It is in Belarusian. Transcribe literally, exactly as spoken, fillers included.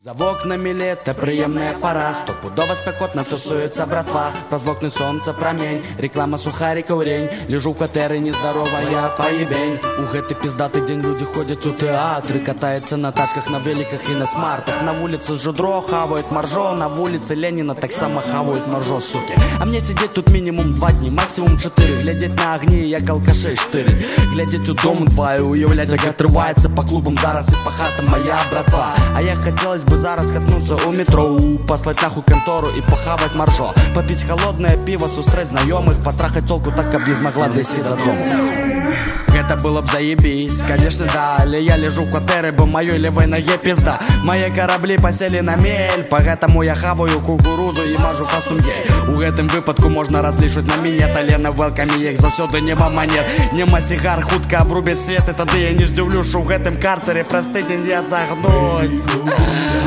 За вокнамі лета прыемная пара, стопудова спякотна тусуецца братва. Праз вокны сонца прамень, реклама сухарикаў рень. Лежу ў кватэры нездаровая паебень. У гэты пиздаты дзень людзі ходзяць у тэатры, катаюцца на тачках, на великах і на смартах. На вуліцы Жудро хаваюць маржо, на вуліцы Леніна таксама хаваюць маржо, суки. А мне сидзець тут мінімум два дні, максимум чатыры, глядзець на агні, як алкашей штыры. Глядзець у дом два і уяўляць, як атрываецца па клубам зараз і па хатам моя братва. А я хотелось бы зараз катнуться у метро, послать нахуй контору и похавать маржо, попить холодное пиво, сустрэць знакомых, потрахать толку так, каб не смогла дойти до дома. Это было б заебись, конечно, да, але я лежу в кватэры, бо маёй левой ноге пизда. Мои корабли посели на мель, поэтому я хаваю кукурузу и мажу кастум гей. У гэтым выпадку можно разлічваць на мінет, але на велкаме іх заўсёды нема манет. Нема сігар, хутка абрубяць свет, і тады я не здзіўлю, што ў гэтым карцере праз тыдзень я загнусь.